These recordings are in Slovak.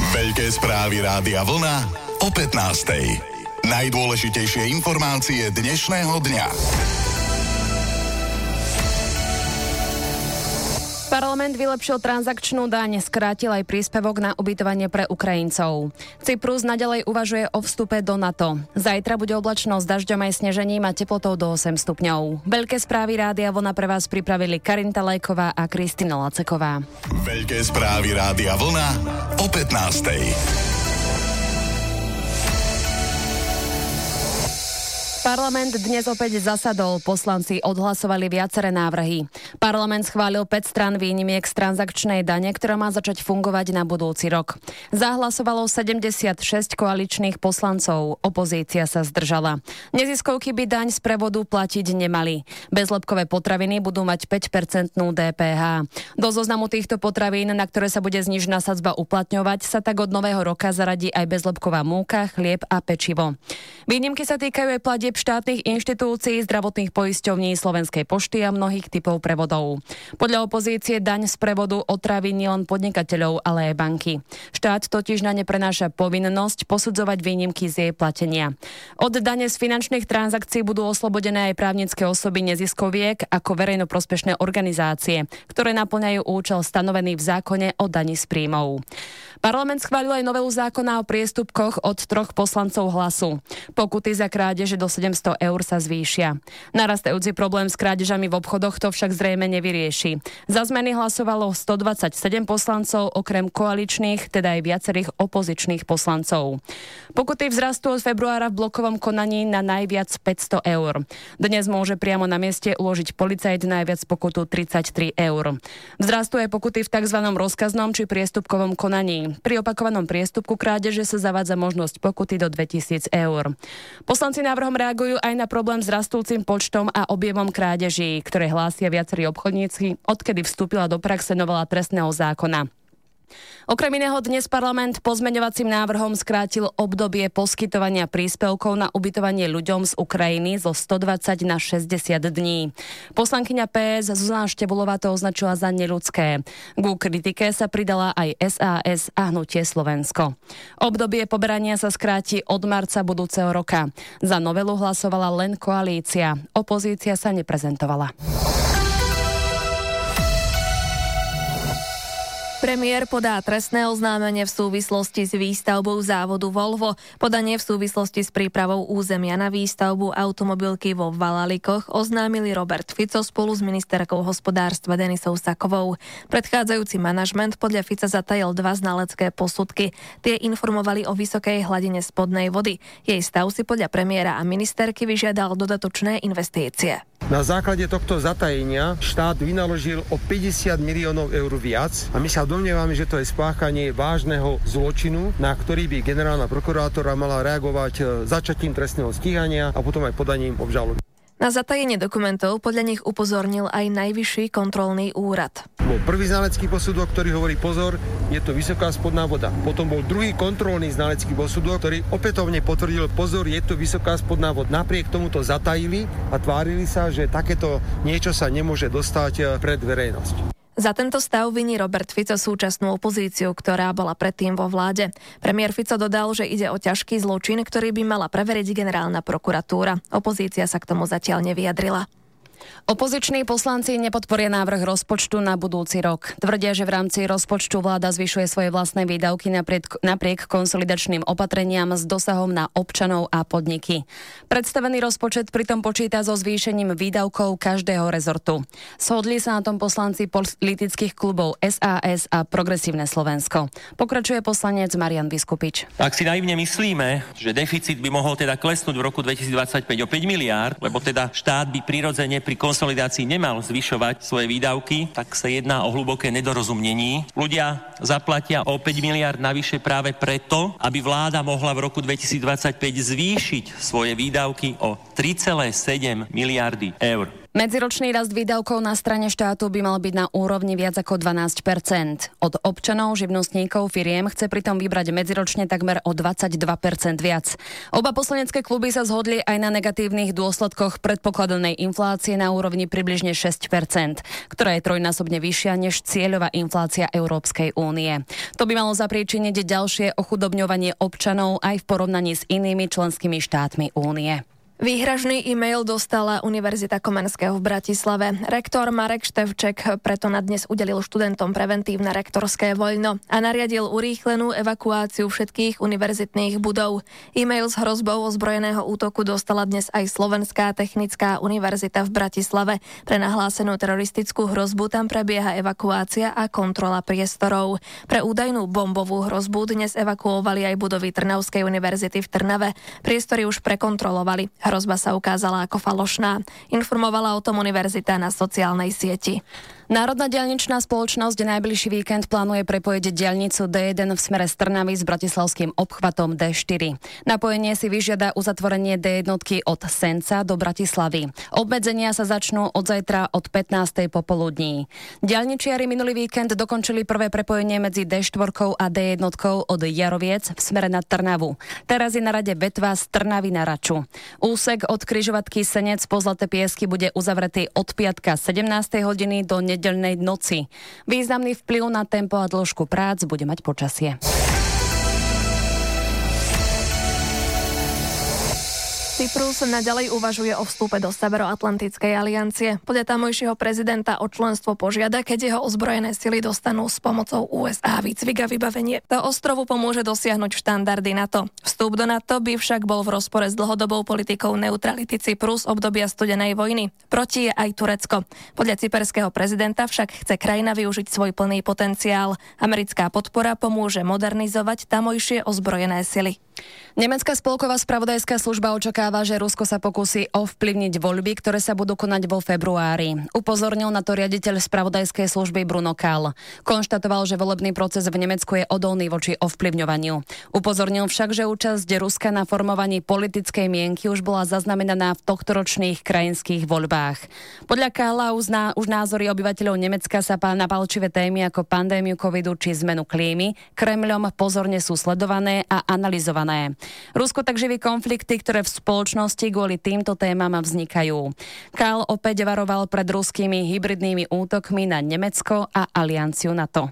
Veľké správy Rádia Vlna o 15:00. Najdôležitejšie informácie dnešného dňa. Parlament vylepšil transakčnú daň, skrátil aj príspevok na ubytovanie pre Ukrajincov. Cyprus naďalej uvažuje o vstupe do NATO. Zajtra bude oblačno s dažďom aj snežením a teplotou do 8 stupňov. Veľké správy Rádia Vlna pre vás pripravili Karinta Lajková a Kristina Laceková. Veľké správy Rádia Vlna o 15:00. Parlament dnes opäť zasadol, poslanci odhlasovali viaceré návrhy. Parlament schválil 5 strán výnimiek z transakčnej dane, ktorá má začať fungovať na budúci rok. Zahlasovalo 76 koaličných poslancov, opozícia sa zdržala. Neziskovky by daň z prevodu platiť nemali. Bezlepkové potraviny budú mať 5% DPH. Do zoznamu týchto potravín, na ktoré sa bude znížená sadzba uplatňovať, sa tak od nového roka zaradí aj bezlepková múka, chlieb a pečivo. Výnimky sa týkajú aj platieb štátnych inštitúcií, zdravotných poisťovní, Slovenskej pošty a mnohých typov prevodov. Podľa opozície daň z prevodu otrávi nielen podnikateľov, ale aj banky. Štát totiž na ne prenáša povinnosť posudzovať výnimky z jej platenia. Od dane z finančných transakcií budú oslobodené aj právnické osoby neziskoviek ako verejnoprospešné organizácie, ktoré naplňajú účel stanovený v zákone o dani z príjmov. Parlament schválil aj novelu zákona o priestupkoch od 3 poslancov Hlasu. Pokuty za krádeže do 700 eur sa zvýšia. Narastajúci problém s krádežami v obchodoch to však zrejme nevyrieši. Za zmeny hlasovalo 127 poslancov, okrem koaličných, teda aj viacerých opozičných poslancov. Pokuty vzrastú od februára v blokovom konaní na najviac 500 eur. Dnes môže priamo na mieste uložiť policajt najviac pokutu 33 eur. Vzrastú aj pokuty v tzv. Rozkaznom či priestupkovom konaní. Pri opakovanom priestupku krádeže sa zavádza možnosť pokuty do 2000 eur. Poslanci návrhom reagujú aj na problém s rastúcim počtom a objemom krádeží, ktoré hlásia viacerí obchodníci, odkedy vstúpila do praxe novela trestného zákona. Okrem iného dnes parlament pozmeňovacím návrhom skrátil obdobie poskytovania príspevkov na ubytovanie ľuďom z Ukrajiny zo 120 na 60 dní. Poslankyňa PS Zuzana Števulová to označila za neľudské. Ku kritike sa pridala aj SAS a Hnutie Slovensko. Obdobie poberania sa skráti od marca budúceho roka. Za novelu hlasovala len koalícia. Opozícia sa neprezentovala. Premiér podá trestné oznámenie v súvislosti s výstavbou závodu Volvo. Podanie v súvislosti s prípravou územia na výstavbu automobilky vo Valalikoch oznámili Robert Fico spolu s ministerkou hospodárstva Denisou Sakovou. Predchádzajúci manažment podľa Fica zatajil 2 znalecké posudky. Tie informovali o vysokej hladine spodnej vody. Jej stav si podľa premiéra a ministerky vyžiadal dodatočné investície. Na základe tohto zatajenia štát vynaložil o 50 miliónov eur viac a my sa domnievame, že to je spáchanie vážneho zločinu, na ktorý by generálna prokurátora mala reagovať začatím trestného stíhania a potom aj podaním obžaloby. Na zatajenie dokumentov podľa nich upozornil aj Najvyšší kontrolný úrad. Bol prvý znalecký posudok, ktorý hovorí pozor, je to vysoká spodná voda. Potom bol druhý kontrolný znalecký posudok, ktorý opätovne potvrdil pozor, je to vysoká spodná voda. Napriek tomu to zatajili a tvárili sa, že takéto niečo sa nemôže dostať pred verejnosť. Za tento stav viní Robert Fico súčasnú opozíciu, ktorá bola predtým vo vláde. Premiér Fico dodal, že ide o ťažký zločin, ktorý by mala preveriť generálna prokuratúra. Opozícia sa k tomu zatiaľ nevyjadrila. Opoziční poslanci nepodporia návrh rozpočtu na budúci rok. Tvrdia, že v rámci rozpočtu vláda zvyšuje svoje vlastné výdavky napriek konsolidačným opatreniam s dosahom na občanov a podniky. Predstavený rozpočet pritom počíta so zvýšením výdavkov každého rezortu. Shodli sa na tom poslanci politických klubov SAS a Progresívne Slovensko. Pokračuje poslanec Marian Biskupič. Ak si naivne myslíme, že deficit by mohol teda klesnúť v roku 2025 o 5 miliárd, lebo teda štát by prirodzene pri konsolidácii nemal zvyšovať svoje výdavky, tak sa jedná o hlboké nedorozumnení. Ľudia zaplatia o 5 miliárd navyše práve preto, aby vláda mohla v roku 2025 zvýšiť svoje výdavky o 3,7 miliardy eur. Medziročný rast výdavkov na strane štátu by mal byť na úrovni viac ako 12%. Od občanov, živnostníkov, firiem chce pritom vybrať medziročne takmer o 22% viac. Oba poslanecké kluby sa zhodli aj na negatívnych dôsledkoch predpokladanej inflácie na úrovni približne 6%, ktorá je trojnásobne vyššia než cieľová inflácia Európskej únie. To by malo zapríčiniť ďalšie ochudobňovanie občanov aj v porovnaní s inými členskými štátmi únie. Výhražný e-mail dostala Univerzita Komenského v Bratislave. Rektor Marek Števček preto na dnes udelil študentom preventívne rektorské voľno a nariadil urýchlenú evakuáciu všetkých univerzitných budov. E-mail s hrozbou ozbrojeného útoku dostala dnes aj Slovenská technická univerzita v Bratislave. Pre nahlásenú teroristickú hrozbu tam prebieha evakuácia a kontrola priestorov. Pre údajnú bombovú hrozbu dnes evakuovali aj budovy Trnavskej univerzity v Trnave. Priestory už prekontrolovali. Hrozba sa ukázala ako falošná. Informovala o tom univerzita na sociálnej sieti. Národná diaľničná spoločnosť najbližší víkend plánuje prepojiť diaľnicu D1 v smere z Trnavy s bratislavským obchvatom D4. Napojenie si vyžiada uzatvorenie D1 od Senca do Bratislavy. Obmedzenia sa začnú od zajtra od 15. popoludní. Diaľničiari minulý víkend dokončili prvé prepojenie medzi D4 a D1 od Jaroviec v smere na Trnavu. Teraz je na rade vetva z Trnavy na Raču. Úsek od križovatky Senec po Zlaté Piesky bude uzavretý od piatka 17. hodiny do nedeľnej noci. Významný vplyv na tempo a dĺžku prác bude mať počasie. Cyprus naďalej uvažuje o vstupe do Severoatlantickej aliancie. Podľa tamojšieho prezidenta o členstvo požiada, keď jeho ozbrojené sily dostanú s pomocou USA výcvik a vybavenie. To ostrovu pomôže dosiahnuť štandardy NATO. Vstup do NATO by však bol v rozpore s dlhodobou politikou neutrality Cyprus obdobia studenej vojny. Proti je aj Turecko. Podľa cyperského prezidenta však chce krajina využiť svoj plný potenciál. Americká podpora pomôže modernizovať tamojšie ozbrojené sily. Nemecká spolková spravodajská služba očakáva, že Rusko sa pokúsi ovplyvniť voľby, ktoré sa budú konať vo februári. Upozornil na to riaditeľ spravodajskej služby Bruno Kahl. Konštatoval, že volebný proces v Nemecku je odolný voči ovplyvňovaniu. Upozornil však, že účasť Ruska na formovaní politickej mienky už bola zaznamenaná v tohtoročných krajinských voľbách. Podľa Kahla už názory obyvateľov Nemecka sa na palčivé témy ako pandémiu covidu či zmenu klímy Kremľom pozorne sú sledované a analyzované. Rusko tak živí konflikty, ktoré v spoločnosti kvôli týmto témam vznikajú. Kahl opäť varoval pred ruskými hybridnými útokmi na Nemecko a alianciu NATO.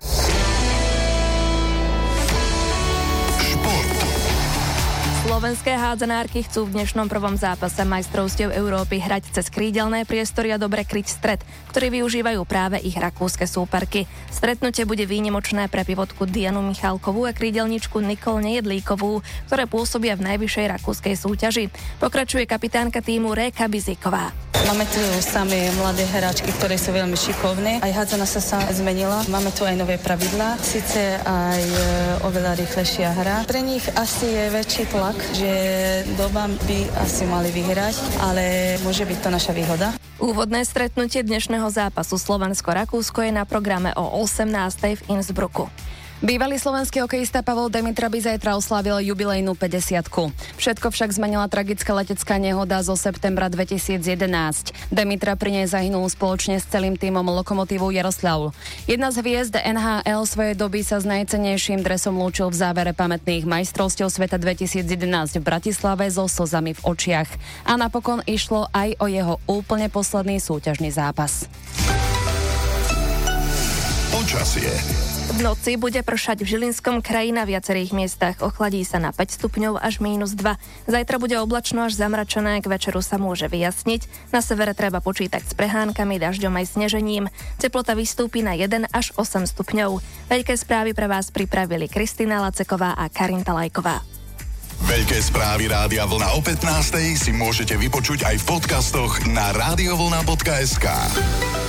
Slovenské hádzanárky chcú v dnešnom prvom zápase majstrovstiev Európy hrať cez krídelné priestory a dobre kryť stred, ktorý využívajú práve ich rakúske súperky. Stretnutie bude výnimočné pre pivotku Dianu Michalkovú a krídelničku Nikol Nejedlíkovú, ktoré pôsobia v najvyššej rakúskej súťaži. Pokračuje kapitánka tímu Réka Bizíková. Máme tu samé mladé hráčky, ktoré sú veľmi šikovné. Aj hádzana sa zmenila. Máme tu aj nové pravidlá. Sice aj oveľa rýchlejšia hra. Pre nich asi je väčší tlak, že doba by asi mali vyhrať, ale môže byť to naša výhoda. Úvodné stretnutie dnešného zápasu Slovensko-Rakúsko je na programe o 18:00 v Innsbrucku. Bývalý slovenský hokejista Pavol Demitra by zajtra oslávil jubilejnú 50-ku. Všetko však zmenila tragická letecká nehoda zo septembra 2011. Demitra pri nej zahynul spoločne s celým tímom Lokomotívu Jaroslav. Jedna z hviezd NHL svojej doby sa s najcennejším dresom lúčil v závere pamätných majstrovstiev sveta 2011 v Bratislave so slzami v očiach. A napokon išlo aj o jeho úplne posledný súťažný zápas. Počasie. V noci bude pršať v Žilinskom kraji na viacerých miestach. Ochladí sa na 5 stupňov až -2. Zajtra bude oblačno až zamračené, k večeru sa môže vyjasniť. Na severe treba počítať s prehánkami, dažďom aj snežením. Teplota vystúpi na 1 až 8 stupňov. Veľké správy pre vás pripravili Kristina Laceková a Karinta Lajková. Veľké správy Rádia Vlna o 15:00 si môžete vypočuť aj v podcastoch na radiovlna.sk.